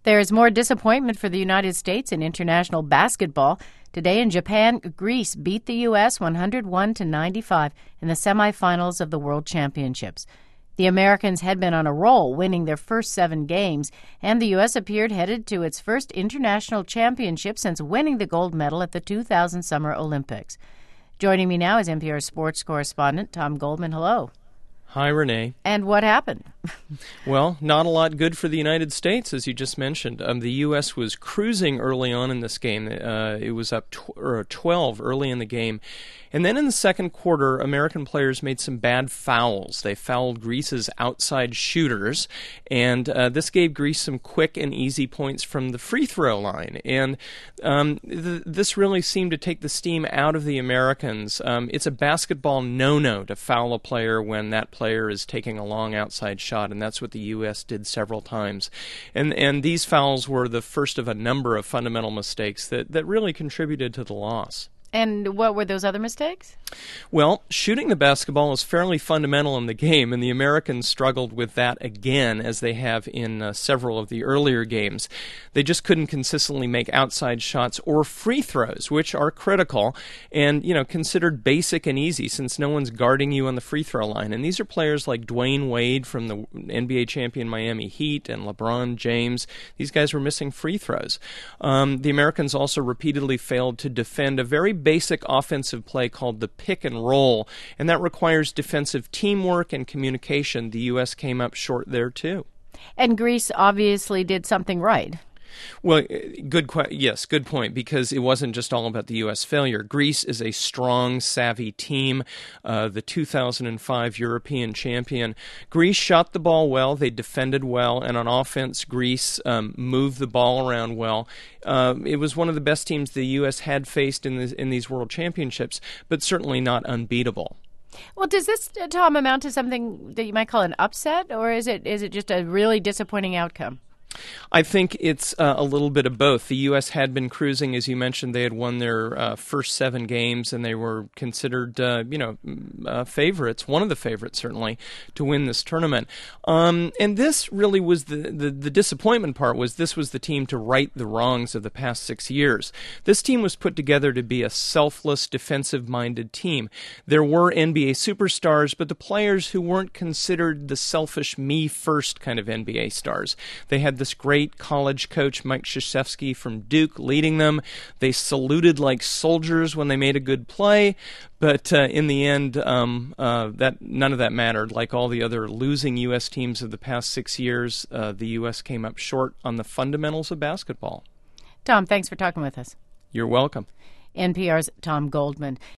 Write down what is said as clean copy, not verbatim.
There is more disappointment for the United States in international basketball. Today in Japan, Greece beat the U.S. 101-95 in the semifinals of the World Championships. The Americans had been on a roll, winning their first 7 games, and the U.S. appeared headed to its first international championship since winning the gold medal at the 2000 Summer Olympics. Joining me now is NPR sports correspondent Tom Goldman. Hello. Hi, Renee. And what happened? Well, not a lot good for the United States, as you just mentioned. The U.S. was cruising early on in this game. It was up 12 early in the game. And then in the second quarter, American players made some bad fouls. They fouled Greece's outside shooters, and this gave Greece some quick and easy points from the free throw line. And this really seemed to take the steam out of the Americans. It's a basketball no-no to foul a player when that player is taking a long outside shot, and that's what the U.S. did several times. And these fouls were the first of a number of fundamental mistakes that really contributed to the loss. And what were those other mistakes? Well, shooting the basketball is fairly fundamental in the game, and the Americans struggled with that again, as they have in several of the earlier games. They just couldn't consistently make outside shots or free throws, which are critical and, considered basic and easy since no one's guarding you on the free throw line. And these are players like Dwayne Wade from the NBA champion Miami Heat and LeBron James. These guys were missing free throws. The Americans also repeatedly failed to defend a very basic offensive play called the pick and roll, and that requires defensive teamwork and communication. The U.S. came up short there, too. And Greece obviously did something right. Well, good point, because it wasn't just all about the U.S. failure. Greece is a strong, savvy team, the 2005 European champion. Greece shot the ball well, they defended well, and on offense, Greece moved the ball around well. It was one of the best teams the U.S. had faced in these World Championships, but certainly not unbeatable. Well, does this, Tom, amount to something that you might call an upset, or is it just a really disappointing outcome? I think it's a little bit of both. The U.S. had been cruising, as you mentioned. They had won their first 7 games, and they were considered, favorites, one of the favorites, certainly, to win this tournament. And this really was the disappointment part, was this was the team to right the wrongs of the past 6 years. This team was put together to be a selfless, defensive-minded team. There were NBA superstars, but the players who weren't considered the selfish, me-first kind of NBA stars. They had this great college coach, Mike Krzyzewski from Duke, leading them. They saluted like soldiers when they made a good play, but in the end, that none of that mattered. Like all the other losing U.S. teams of the past 6 years, the U.S. came up short on the fundamentals of basketball. Tom, thanks for talking with us. You're welcome. NPR's Tom Goldman.